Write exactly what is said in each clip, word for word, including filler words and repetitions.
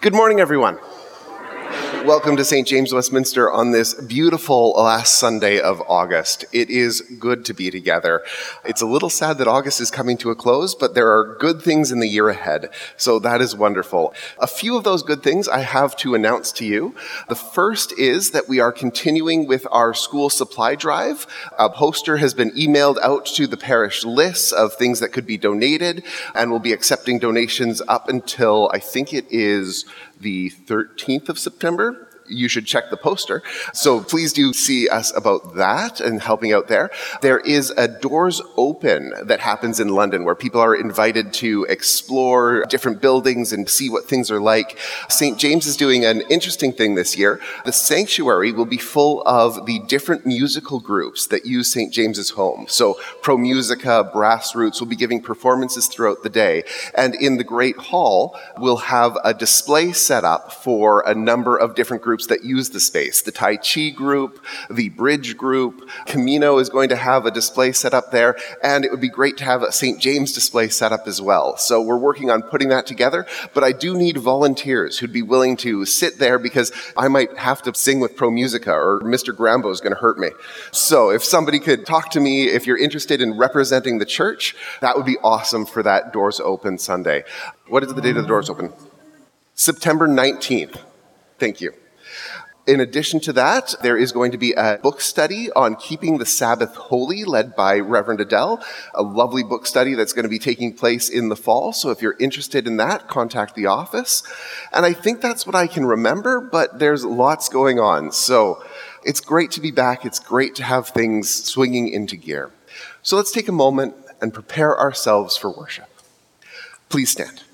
Good morning, everyone. Welcome to Saint James Westminster on this beautiful last Sunday of August. It is good to be together. It's a little sad that August is coming to a close, but there are good things in the year ahead, so that is wonderful. A few of those good things I have to announce to you. The first is that we are continuing with our school supply drive. A poster has been emailed out to the parish lists of things that could be donated, and we'll be accepting donations up until, I think it is the thirteenth of September. You should check the poster. So please do see us about that and helping out there. There is a Doors Open that happens in London where people are invited to explore different buildings and see what things are like. Saint James is doing an interesting thing this year. The sanctuary will be full of the different musical groups that use Saint James's home. So Pro Musica, Brass Roots will be giving performances throughout the day. And in the Great Hall, we'll have a display set up for a number of different groups that use the space. The Tai Chi group, the Bridge group, Camino is going to have a display set up there, and it would be great to have a Saint James display set up as well. So we're working on putting that together, but I do need volunteers who'd be willing to sit there because I might have to sing with Pro Musica or Mister Grambo is going to hurt me. So if somebody could talk to me, if you're interested in representing the church, that would be awesome for that Doors Open Sunday. What is the date of the Doors Open? September nineteenth. Thank you. In addition to that, there is going to be a book study on keeping the Sabbath holy led by Reverend Adele, a lovely book study that's going to be taking place in the fall. So if you're interested in that, contact the office. And I think that's what I can remember, but there's lots going on. So it's great to be back. It's great to have things swinging into gear. So let's take a moment and prepare ourselves for worship. Please stand.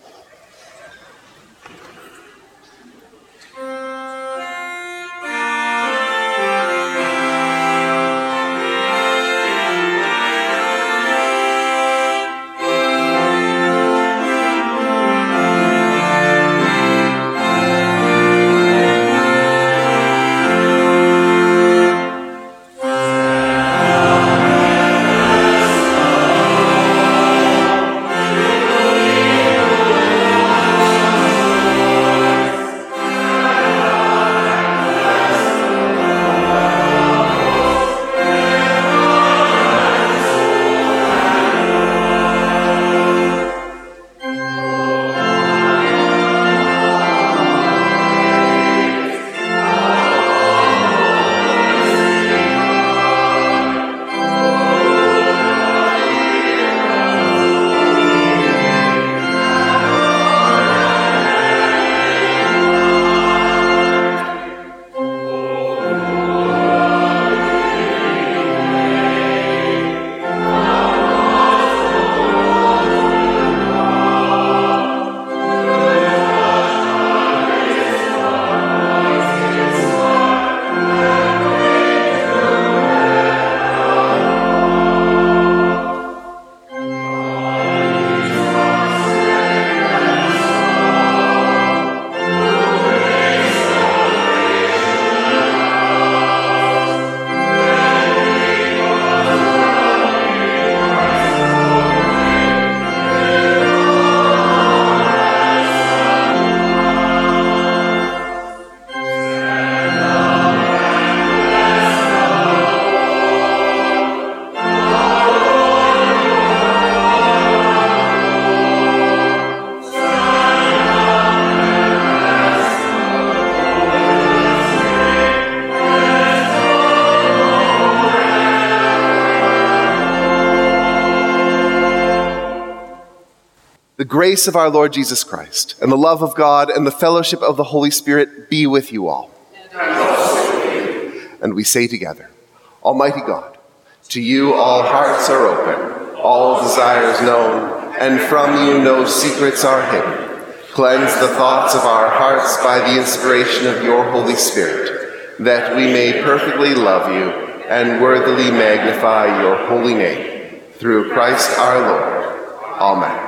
The grace of our Lord Jesus Christ, and the love of God, and the fellowship of the Holy Spirit be with you all. And also with you. And we say together, Almighty God, to you all hearts are open, all desires known, and from you no secrets are hidden. Cleanse the thoughts of our hearts by the inspiration of your Holy Spirit, that we may perfectly love you and worthily magnify your holy name. Through Christ our Lord. Amen.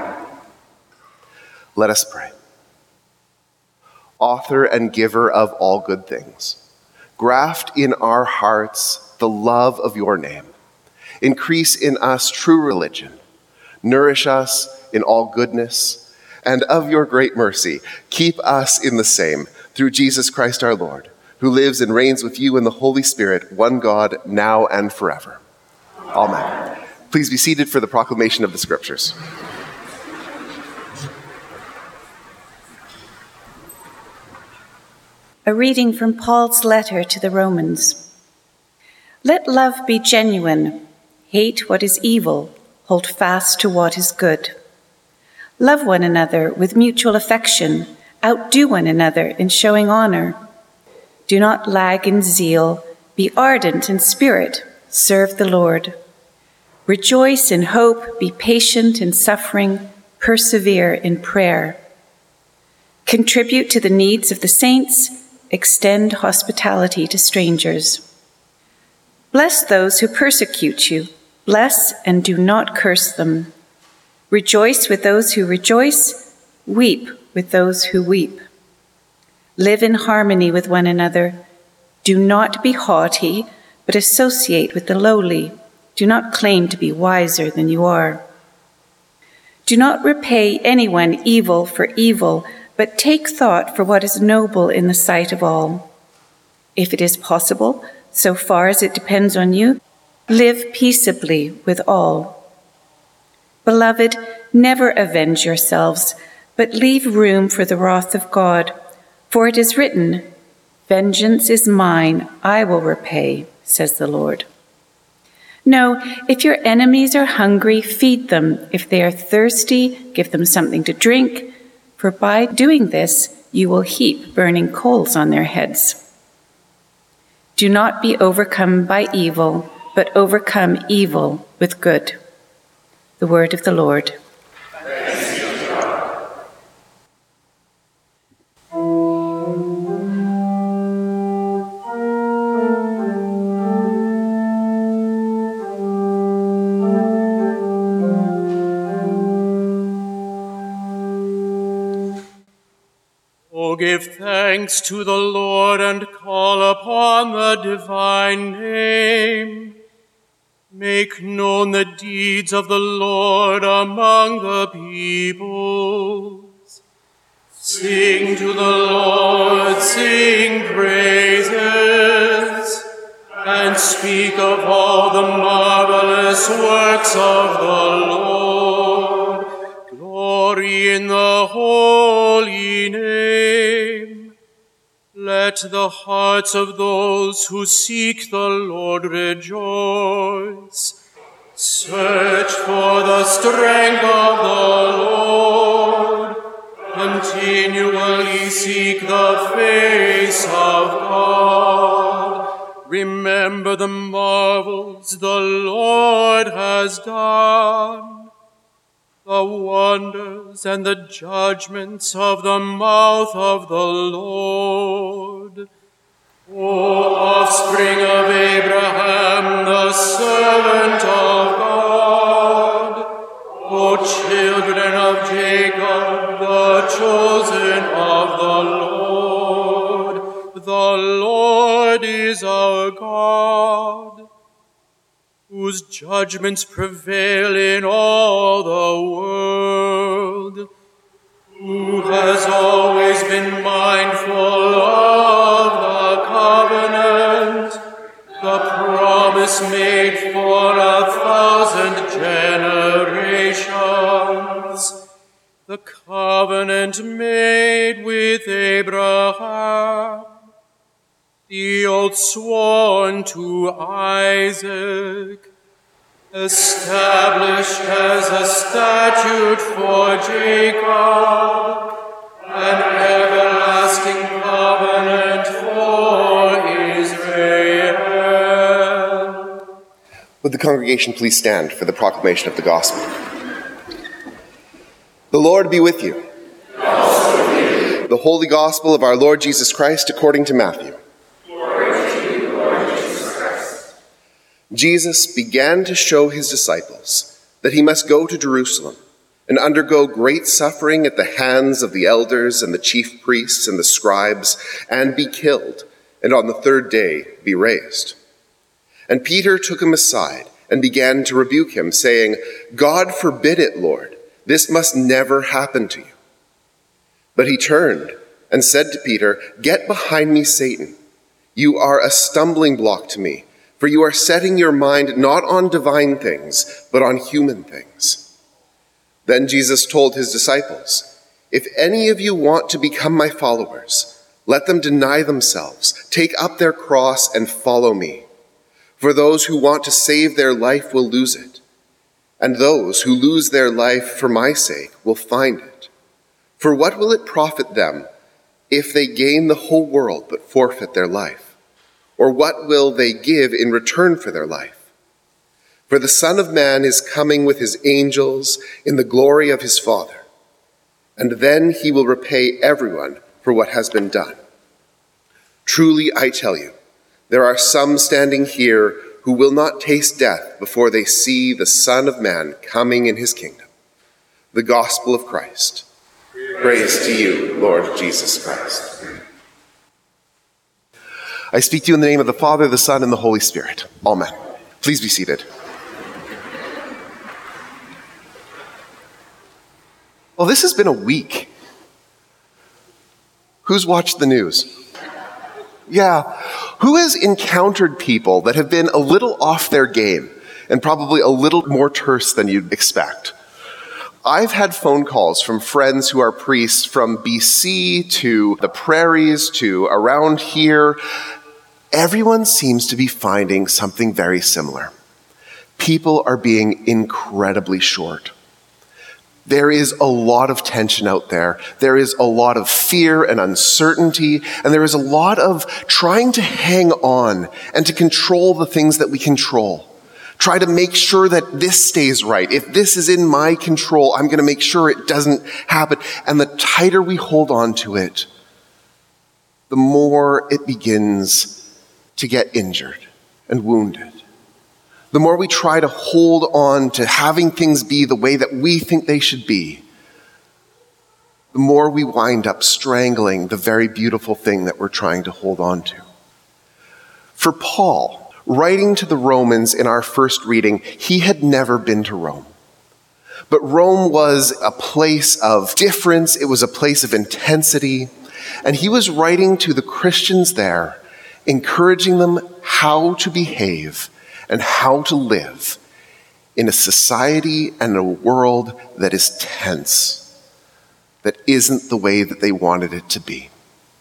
Let us pray. Author and giver of all good things, graft in our hearts the love of your name. Increase in us true religion. Nourish us in all goodness, and of your great mercy, keep us in the same, through Jesus Christ our Lord, who lives and reigns with you in the Holy Spirit, one God, now and forever. Amen. Please be seated for the proclamation of the Scriptures. A reading from Paul's letter to the Romans. Let love be genuine. Hate what is evil. Hold fast to what is good. Love one another with mutual affection. Outdo one another in showing honor. Do not lag in zeal. Be ardent in spirit. Serve the Lord. Rejoice in hope. Be patient in suffering. Persevere in prayer. Contribute to the needs of the saints. Extend hospitality to strangers. Bless those who persecute you. Bless and do not curse them. Rejoice with those who rejoice. Weep with those who weep. Live in harmony with one another. Do not be haughty, but associate with the lowly. Do not claim to be wiser than you are. Do not repay anyone evil for evil, but take thought for what is noble in the sight of all. If it is possible, so far as it depends on you, live peaceably with all. Beloved, never avenge yourselves, but leave room for the wrath of God. For it is written, "Vengeance is mine, I will repay," says the Lord. No, if your enemies are hungry, feed them. If they are thirsty, give them something to drink. For by doing this, you will heap burning coals on their heads. Do not be overcome by evil, but overcome evil with good. The word of the Lord. Thanks be to God. Oh, give thanks to the Lord and call upon the divine name. Make known the deeds of the Lord among the peoples. Sing to the Lord, sing praises, and speak of all the marvelous works of the Lord. Glory in the holy name. Let the hearts of those who seek the Lord rejoice. Search for the strength of the Lord. Continually seek the face of God. Remember the marvels the Lord has done, the wonders and the judgments of the mouth of the Lord. O offspring of Abraham, the servant of God, O children of Jacob, the chosen of the Lord. The Lord is our God, whose judgments prevail in all the world, who has always been mindful of the covenant, the promise made for a thousand generations, the covenant made with Abraham, the oath sworn to Isaac, established as a statute for Jacob, an everlasting covenant for Israel. Would the congregation please stand for the proclamation of the gospel? The Lord be with you. And also with you. The Holy Gospel of our Lord Jesus Christ according to Matthew. Jesus began to show his disciples that he must go to Jerusalem and undergo great suffering at the hands of the elders and the chief priests and the scribes, and be killed, and on the third day be raised. And Peter took him aside and began to rebuke him, saying, "God forbid it, Lord. This must never happen to you." But he turned and said to Peter, "Get behind me, Satan. You are a stumbling block to me, for you are setting your mind not on divine things, but on human things." Then Jesus told his disciples, "If any of you want to become my followers, let them deny themselves, take up their cross, and follow me. For those who want to save their life will lose it, and those who lose their life for my sake will find it. For what will it profit them if they gain the whole world but forfeit their life? Or what will they give in return for their life? For the Son of Man is coming with his angels in the glory of his Father, and then he will repay everyone for what has been done. Truly, I tell you, there are some standing here who will not taste death before they see the Son of Man coming in his kingdom." The Gospel of Christ. Praise to you, Lord Jesus Christ. I speak to you in the name of the Father, the Son, and the Holy Spirit. Amen. Please be seated. Well, this has been a week. Who's watched the news? Yeah. Who has encountered people that have been a little off their game and probably a little more terse than you'd expect? I've had phone calls from friends who are priests from B C to the prairies to around here. Everyone seems to be finding something very similar. People are being incredibly short. There is a lot of tension out there. There is a lot of fear and uncertainty, and there is a lot of trying to hang on and to control the things that we control. Try to make sure that this stays right. If this is in my control, I'm going to make sure it doesn't happen. And the tighter we hold on to it, the more it begins to get injured and wounded. The more we try to hold on to having things be the way that we think they should be, the more we wind up strangling the very beautiful thing that we're trying to hold on to. For Paul, writing to the Romans in our first reading, he had never been to Rome. But Rome was a place of difference. It was a place of intensity. And he was writing to the Christians there, encouraging them how to behave and how to live in a society and a world that is tense, that isn't the way that they wanted it to be.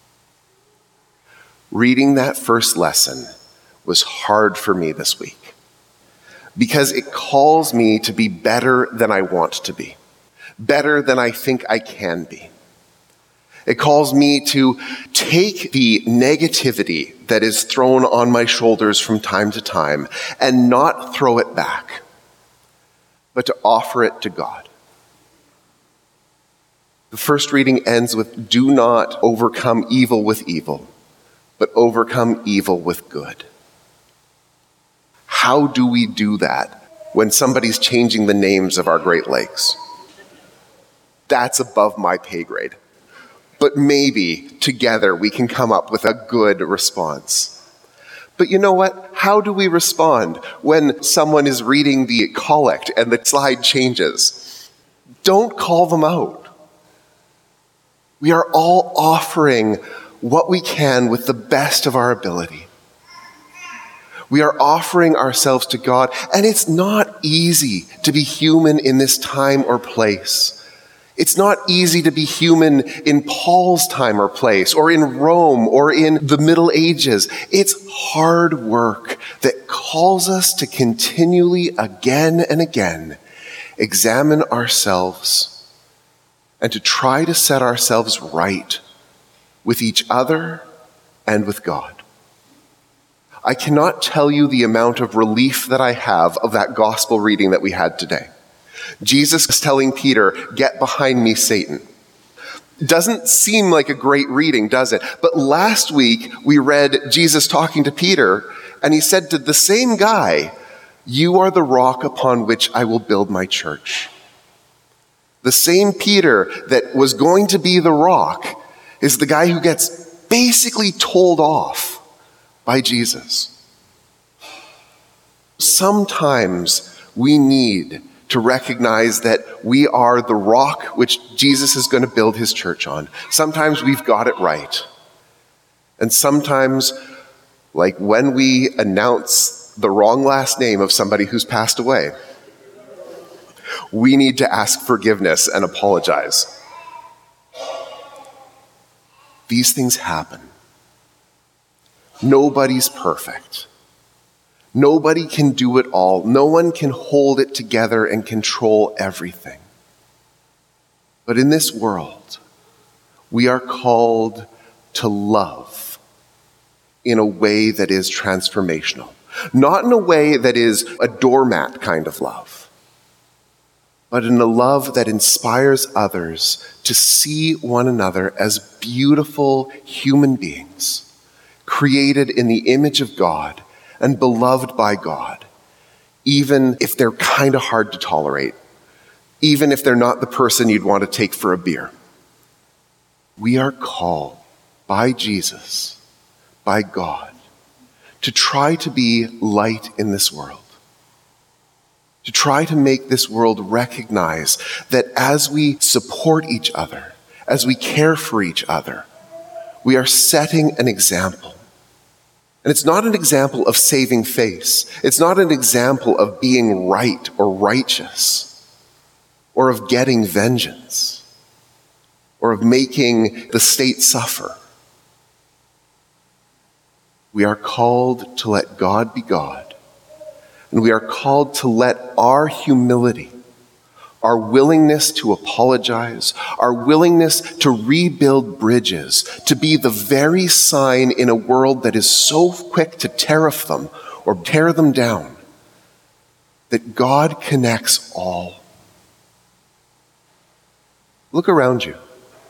Reading that first lesson was hard for me this week because it calls me to be better than I want to be, better than I think I can be. It calls me to take the negativity that is thrown on my shoulders from time to time and not throw it back, but to offer it to God. The first reading ends with, "Do not overcome evil with evil, but overcome evil with good." How do we do that when somebody's changing the names of our Great Lakes? That's above my pay grade. But maybe together we can come up with a good response. But you know what? How do we respond when someone is reading the collect and the slide changes? Don't call them out. We are all offering what we can with the best of our ability. We are offering ourselves to God, and it's not easy to be human in this time or place. It's not easy to be human in Paul's time or place, or in Rome, or in the Middle Ages. It's hard work that calls us to continually, again and again, examine ourselves and to try to set ourselves right with each other and with God. I cannot tell you the amount of relief that I have of that gospel reading that we had today. Jesus is telling Peter, "Get behind me, Satan." Doesn't seem like a great reading, does it? But last week we read Jesus talking to Peter, and he said to the same guy, "You are the rock upon which I will build my church." The same Peter that was going to be the rock is the guy who gets basically told off by Jesus. Sometimes we need to recognize that we are the rock which Jesus is going to build his church on. Sometimes we've got it right. And sometimes, like when we announce the wrong last name of somebody who's passed away, we need to ask forgiveness and apologize. These things happen. Nobody's perfect. Nobody can do it all. No one can hold it together and control everything. But in this world, we are called to love in a way that is transformational. Not in a way that is a doormat kind of love, but in a love that inspires others to see one another as beautiful human beings, created in the image of God and beloved by God, even if they're kind of hard to tolerate, even if they're not the person you'd want to take for a beer. We are called by Jesus, by God, to try to be light in this world, to try to make this world recognize that as we support each other, as we care for each other, we are setting an example. And it's not an example of saving face. It's not an example of being right or righteous, or of getting vengeance, or of making the state suffer. We are called to let God be God, and we are called to let our humility, our willingness to apologize, our willingness to rebuild bridges, to be the very sign in a world that is so quick to tariff them or tear them down, that God connects all. Look around you.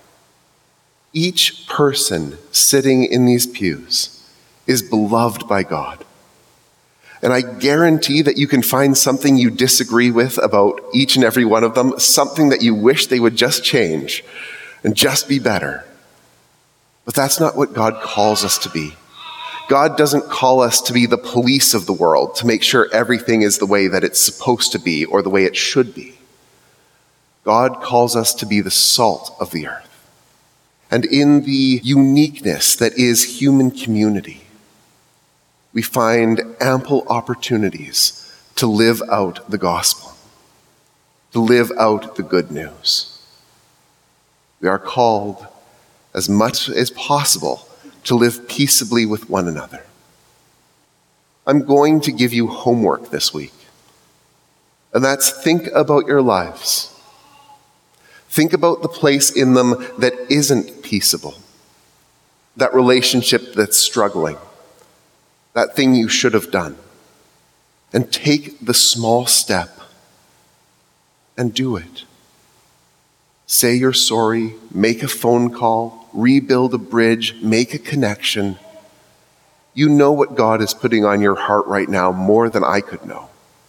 Each person sitting in these pews is beloved by God. And I guarantee that you can find something you disagree with about each and every one of them, something that you wish they would just change and just be better. But that's not what God calls us to be. God doesn't call us to be the police of the world, to make sure everything is the way that it's supposed to be or the way it should be. God calls us to be the salt of the earth. And in the uniqueness that is human community, we find ample opportunities to live out the gospel, to live out the good news. We are called, as much as possible, to live peaceably with one another. I'm going to give you homework this week, and that's think about your lives. Think about the place in them that isn't peaceable, that relationship that's struggling, that thing you should have done, and take the small step and do it. Say you're sorry, make a phone call, rebuild a bridge, make a connection. You know what God is putting on your heart right now more than I could know.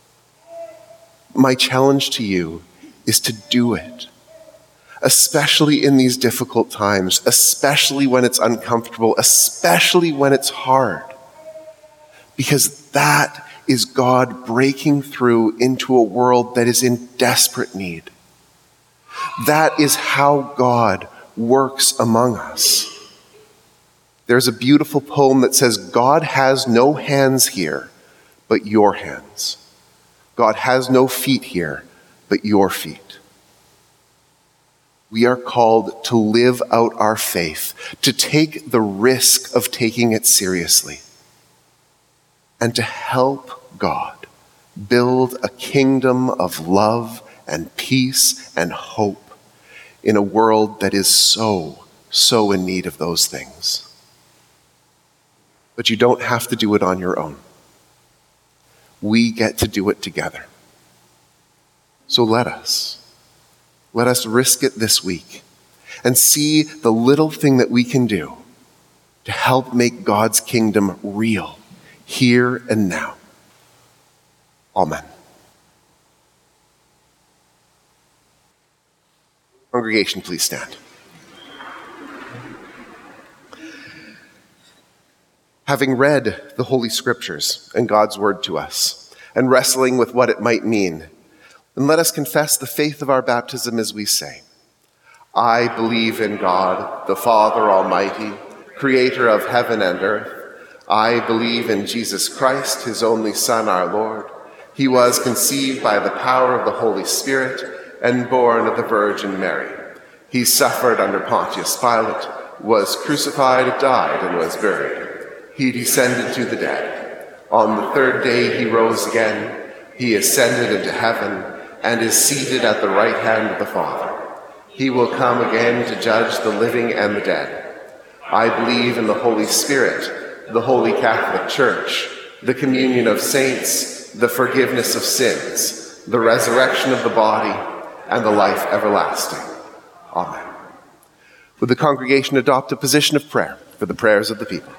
My challenge to you is to do it, especially in these difficult times, especially when it's uncomfortable, especially when it's hard. Because that is God breaking through into a world that is in desperate need. That is how God works among us. There's a beautiful poem that says, God has no hands here but your hands. God has no feet here but your feet. We are called to live out our faith, to take the risk of taking it seriously, and to help God build a kingdom of love and peace and hope in a world that is so, so in need of those things. But you don't have to do it on your own. We get to do it together. So let us. Let us risk it this week and see the little thing that we can do to help make God's kingdom real here and now. Amen. Congregation, please stand. Having read the Holy Scriptures and God's word to us, and wrestling with what it might mean, And let us confess the faith of our baptism as we say, I believe in God, the Father Almighty, creator of heaven and earth. I believe in Jesus Christ, his only Son, our Lord. He was conceived by the power of the Holy Spirit and born of the Virgin Mary. He suffered under Pontius Pilate, was crucified, died, and was buried. He descended to the dead. On the third day he rose again. He ascended into heaven and is seated at the right hand of the Father. He will come again to judge the living and the dead. I believe in the Holy Spirit, the Holy Catholic Church, the communion of saints, the forgiveness of sins, the resurrection of the body, and the life everlasting. Amen. Would the congregation adopt a position of prayer for the prayers of the people?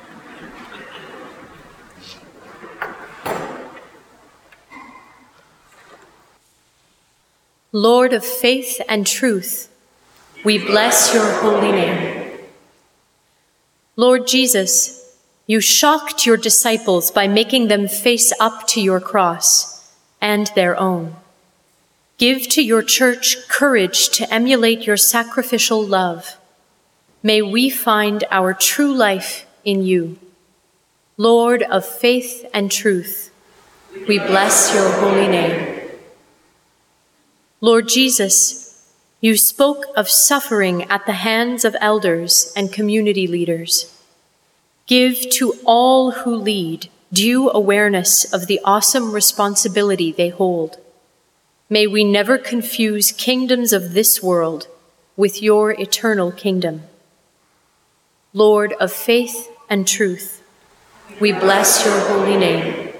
Lord of faith and truth, we bless your holy name. Lord Jesus, you shocked your disciples by making them face up to your cross and their own. Give to your church courage to emulate your sacrificial love. May we find our true life in you. Lord of faith and truth, we bless your holy name. Lord Jesus, you spoke of suffering at the hands of elders and community leaders. Give to all who lead due awareness of the awesome responsibility they hold. May we never confuse kingdoms of this world with your eternal kingdom. Lord of faith and truth, we bless your holy name.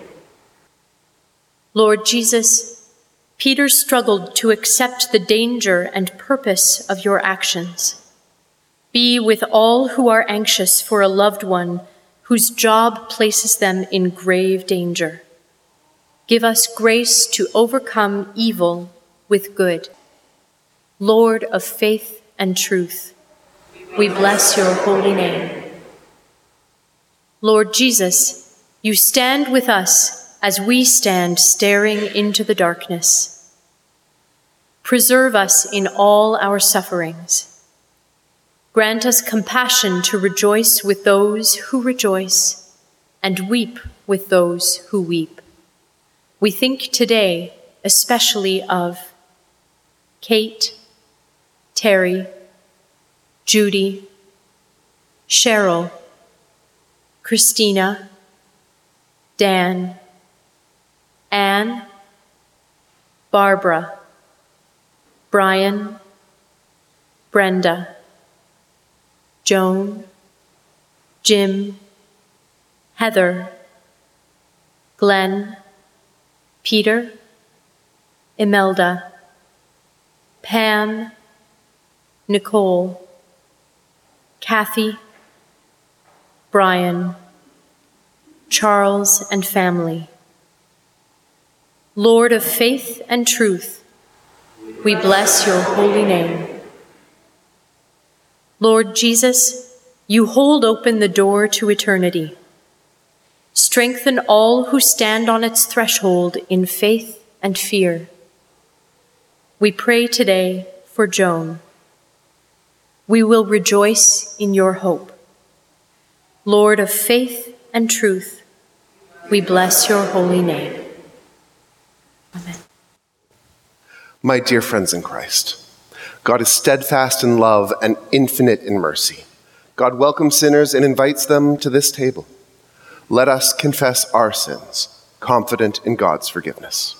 Lord Jesus, Peter struggled to accept the danger and purpose of your actions. Be with all who are anxious for a loved one whose job places them in grave danger. Give us grace to overcome evil with good. Lord of faith and truth, we bless your holy name. Lord Jesus, you stand with us as we stand staring into the darkness. Preserve us in all our sufferings. Grant us compassion to rejoice with those who rejoice and weep with those who weep. We think today especially of Kate, Terry, Judy, Cheryl, Christina, Dan, Anne, Barbara, Brian, Brenda, Joan, Jim, Heather, Glenn, Peter, Imelda, Pam, Nicole, Kathy, Brian, Charles and family. Lord of faith and truth, we bless your holy name. Lord Jesus, you hold open the door to eternity. Strengthen all who stand on its threshold in faith and fear. We pray today for Joan. We will rejoice in your hope. Lord of faith and truth, we bless your holy name. Amen. My dear friends in Christ, God is steadfast in love and infinite in mercy. God welcomes sinners and invites them to this table. Let us confess our sins, confident in God's forgiveness.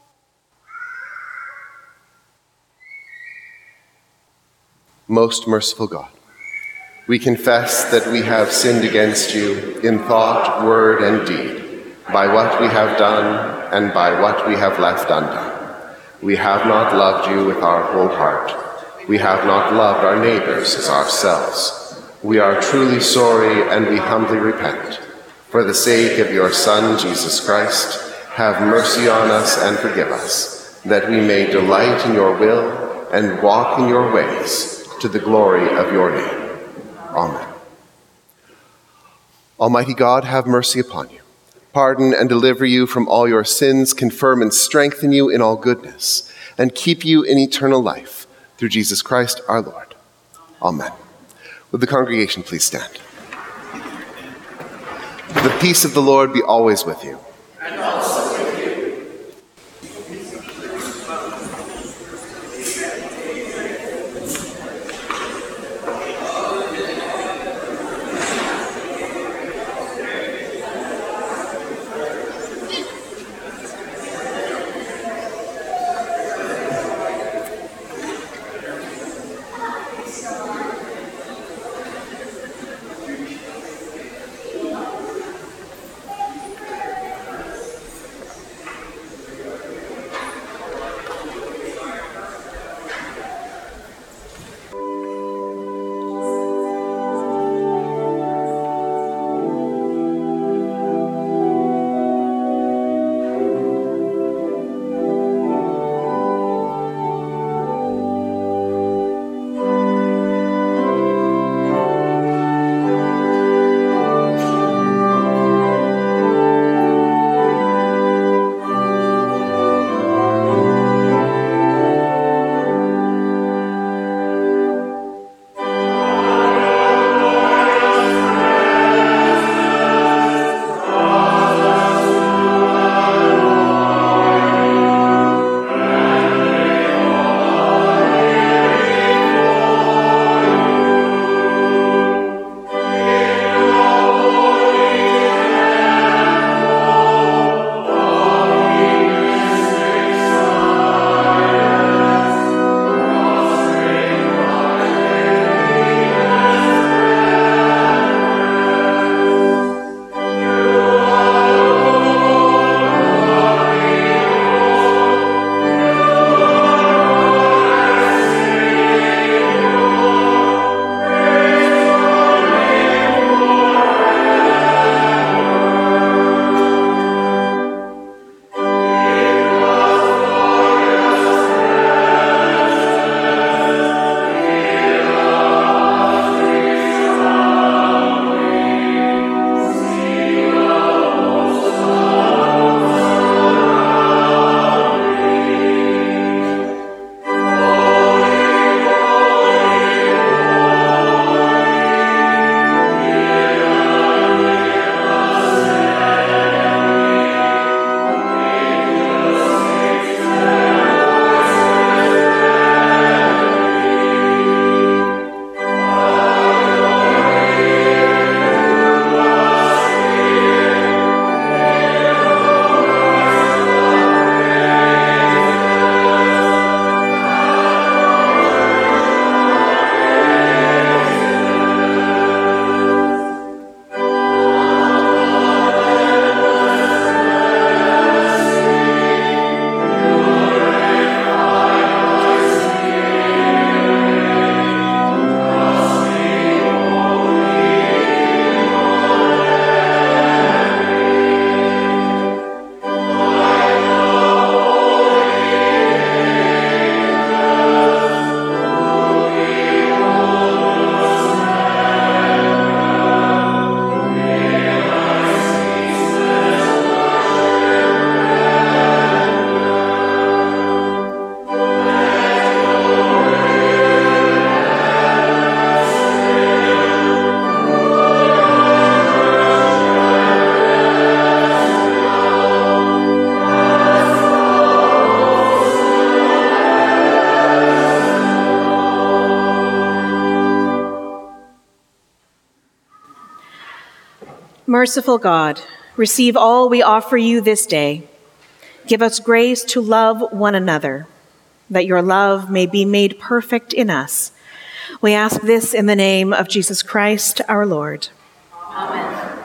Most merciful God, we confess that we have sinned against you in thought, word, and deed, by what we have done and by what we have left undone. We have not loved you with our whole heart. We have not loved our neighbors as ourselves. We are truly sorry and we humbly repent. For the sake of your Son, Jesus Christ, have mercy on us and forgive us, that we may delight in your will and walk in your ways to the glory of your name. Amen. Almighty God, have mercy upon you, pardon and deliver you from all your sins, confirm and strengthen you in all goodness, and keep you in eternal life, through Jesus Christ our Lord. Amen. Would the congregation please stand? The peace of the Lord be always with you. And also with you. Merciful God, receive all we offer you this day. Give us grace to love one another, that your love may be made perfect in us. We ask this in the name of Jesus Christ, our Lord. Amen.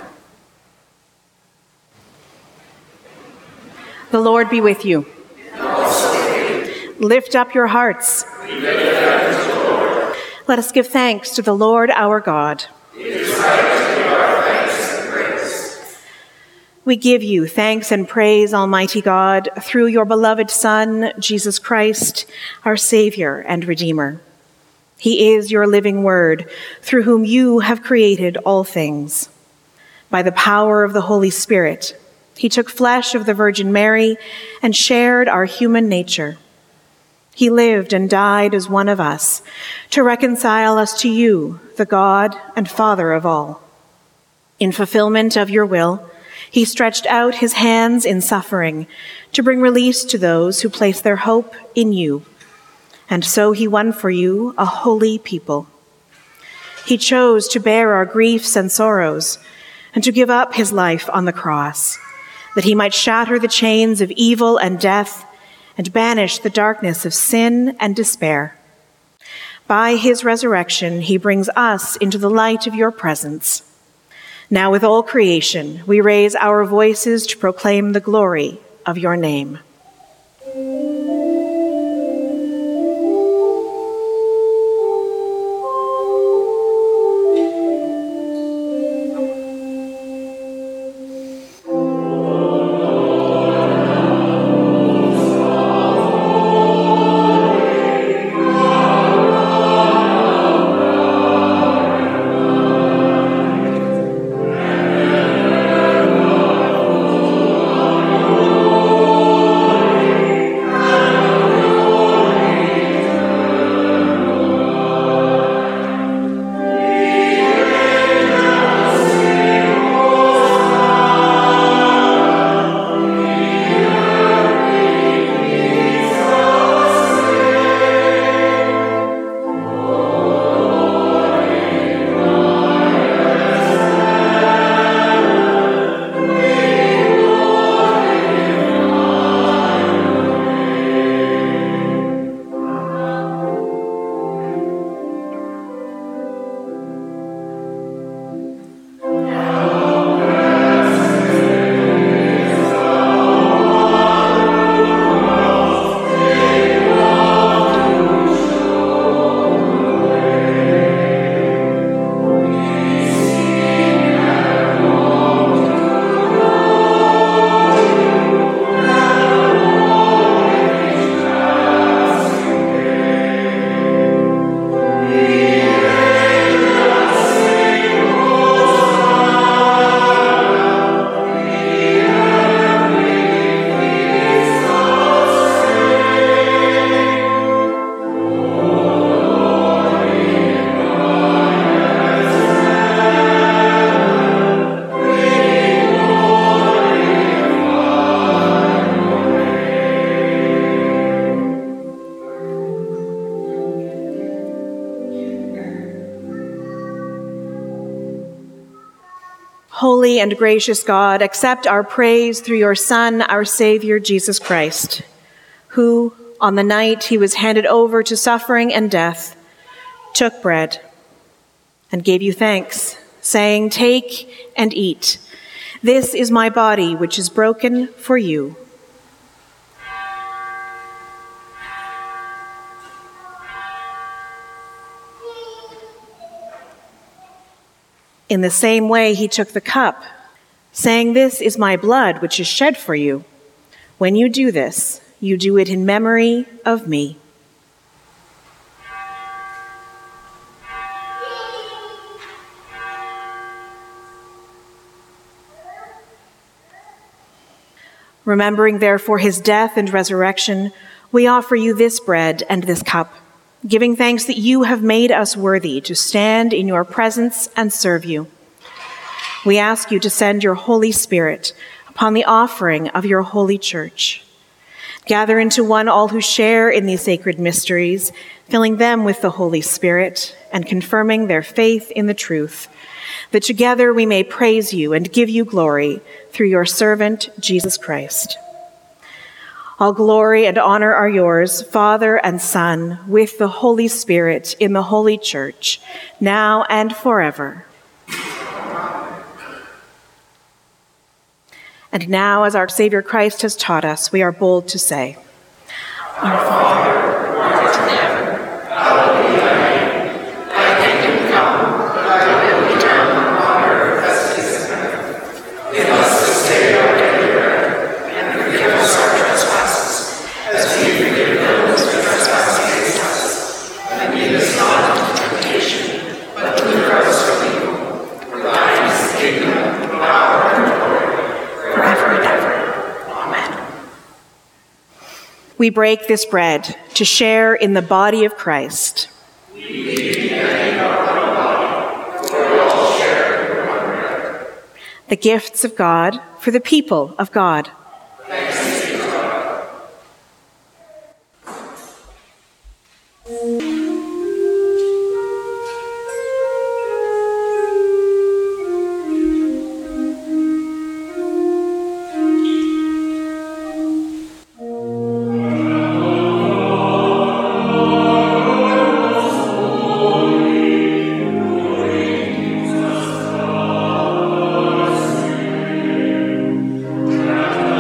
The Lord be with you. And also with you. Lift up your hearts. We lift up to the Lord. Let us give thanks to the Lord our God. It is right to give our thanks and praise. We give you thanks and praise, Almighty God, through your beloved Son, Jesus Christ, our Savior and Redeemer. He is your living word, through whom you have created all things. By the power of the Holy Spirit, He took flesh of the Virgin Mary and shared our human nature. He lived and died as one of us to reconcile us to you, the God and Father of all. In fulfillment of your will, he stretched out his hands in suffering to bring release to those who place their hope in you. And so he won for you a holy people. He chose to bear our griefs and sorrows and to give up his life on the cross, that he might shatter the chains of evil and death and banish the darkness of sin and despair. By his resurrection, he brings us into the light of your presence. Now with all creation, we raise our voices to proclaim the glory of your name. Holy and gracious God, accept our praise through your Son, our Savior, Jesus Christ, who, on the night he was handed over to suffering and death, took bread and gave you thanks, saying, "Take and eat. This is my body, which is broken for you." In the same way, he took the cup, saying, "This is my blood, which is shed for you. When you do this, you do it in memory of me." Remembering, therefore, his death and resurrection, we offer you this bread and this cup, giving thanks that you have made us worthy to stand in your presence and serve you. We ask you to send your Holy Spirit upon the offering of your holy church. Gather into one all who share in these sacred mysteries, filling them with the Holy Spirit and confirming their faith in the truth, that together we may praise you and give you glory through your servant, Jesus Christ. All glory and honor are yours, Father and Son, with the Holy Spirit in the Holy Church, now and forever. And now, as our Savior Christ has taught us, we are bold to say, "Our Father, who art in heaven, hallowed be thy name. Thy kingdom come, thy will be done on earth as it is in heaven. Give us this day our daily bread, and forgive us our trespasses, as we forgive those who trespass against us. And lead us not into temptation, but deliver us from evil. For thine is the kingdom, the power, and the glory, forever and ever. we break this bread to share in the body of Christ. The gifts of God for the people of God. Thanks be to God. Thank you.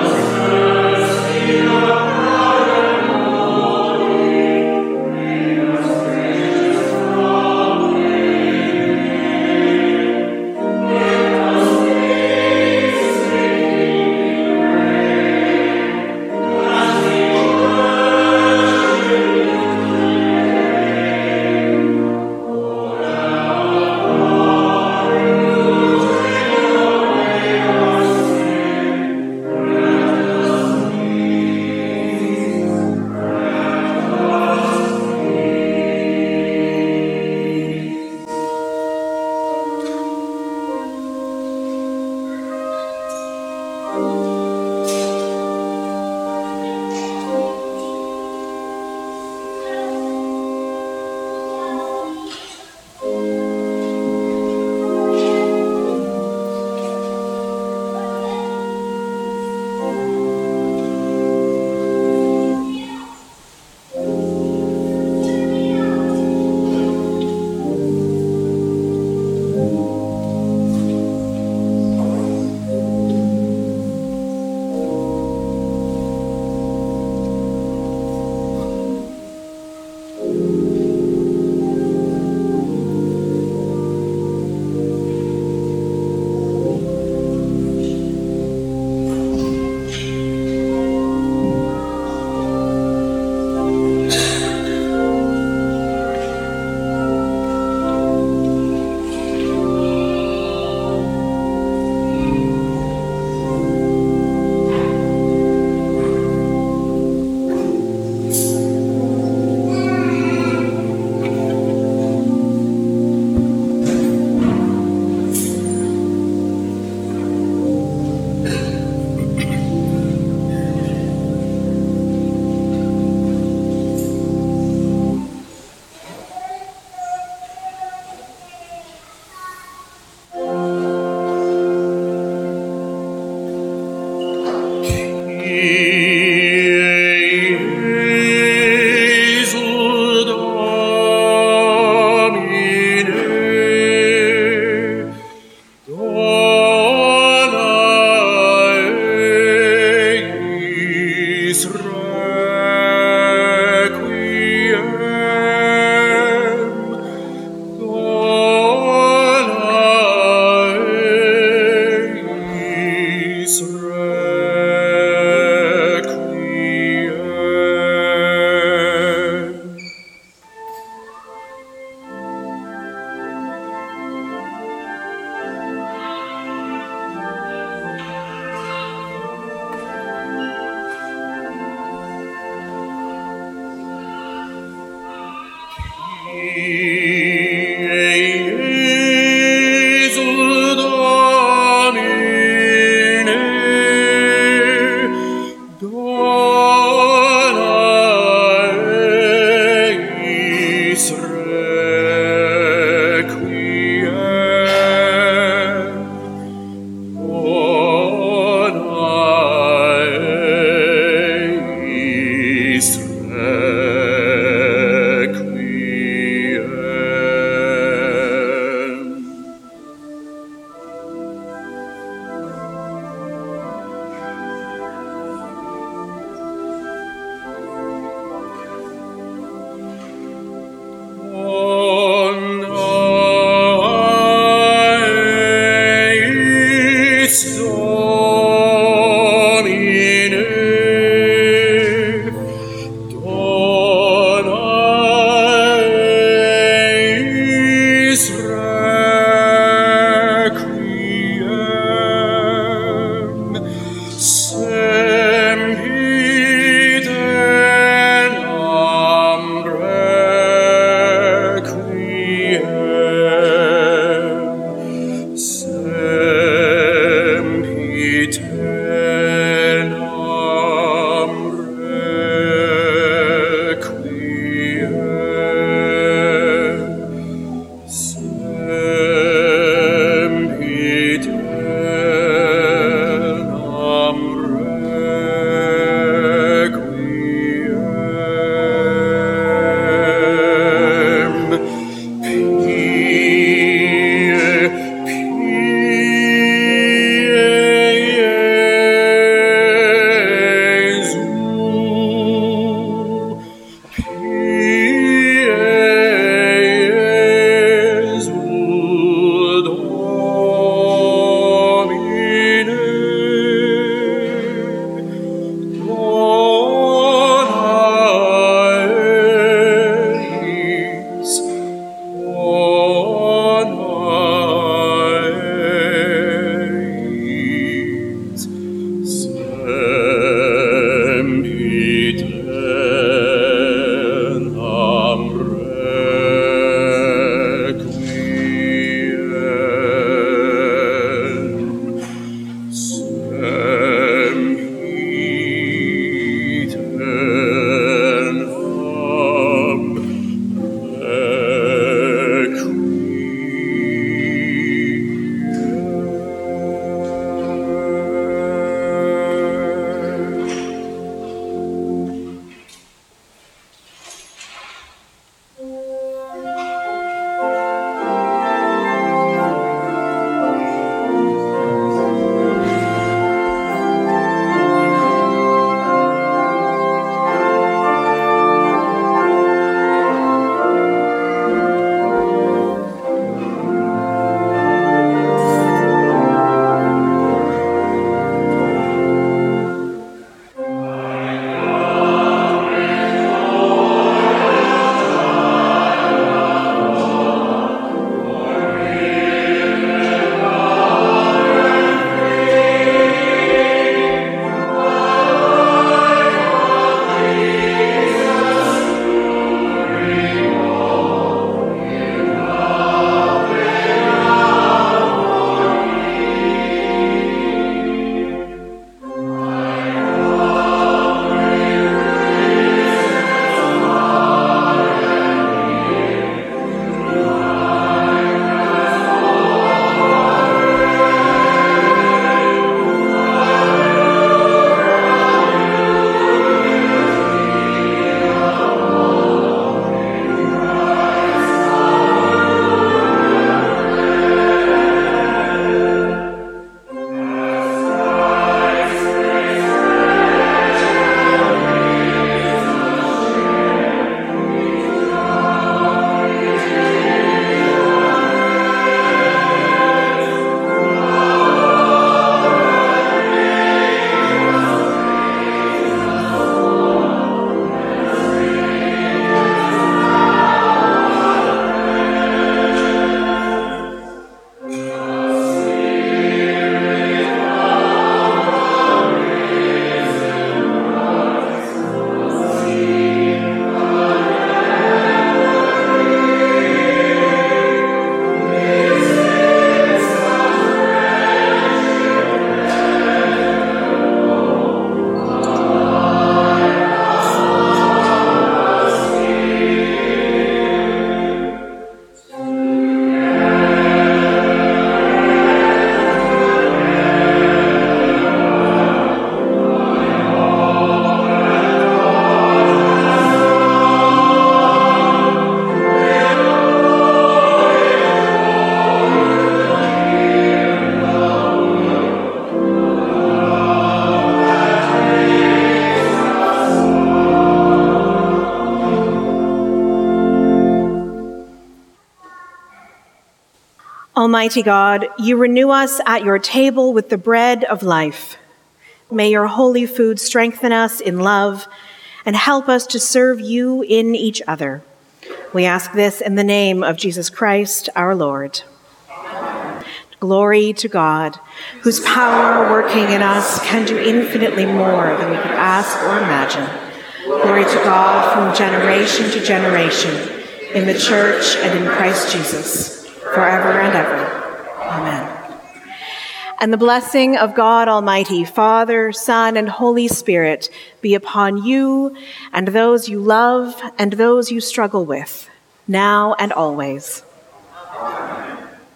Almighty God, you renew us at your table with the bread of life. May your holy food strengthen us in love and help us to serve you in each other. We ask this in the name of Jesus Christ, our Lord. Amen. Glory to God, whose power working in us can do infinitely more than we could ask or imagine. Glory to God from generation to generation, in the church and in Christ Jesus, forever and ever. Amen. And the blessing of God Almighty, Father, Son, and Holy Spirit be upon you and those you love and those you struggle with, now and always. Amen.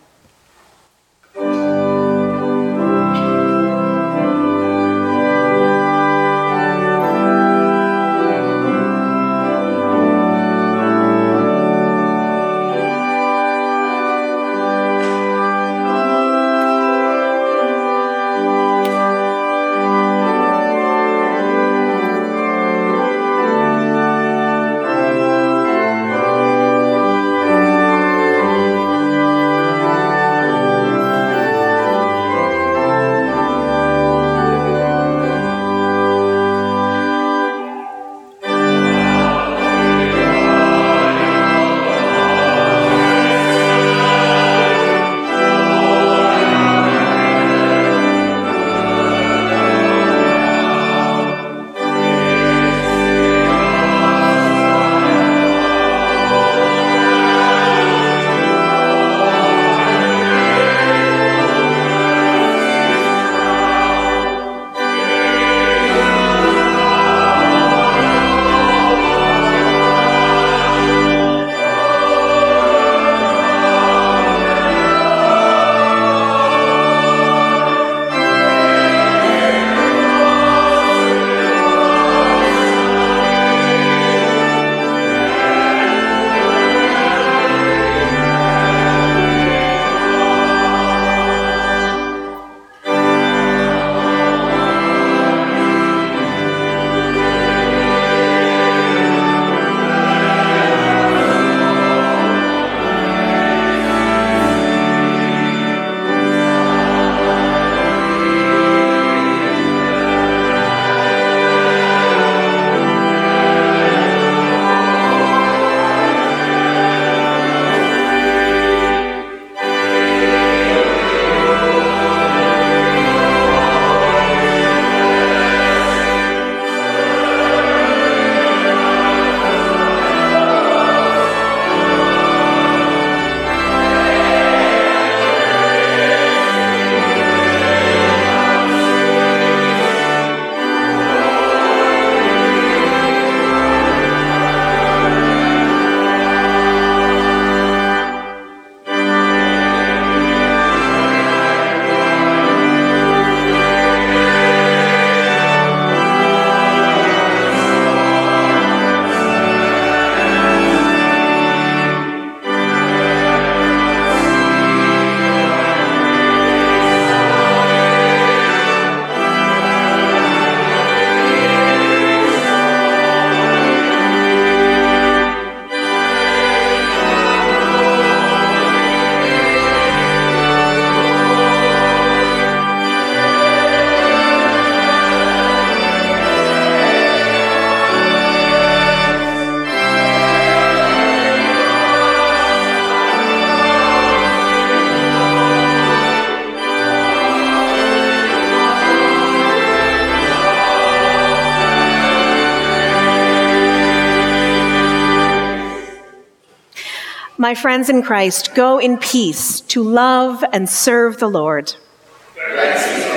My friends in Christ, go in peace to love and serve the Lord. Thanks be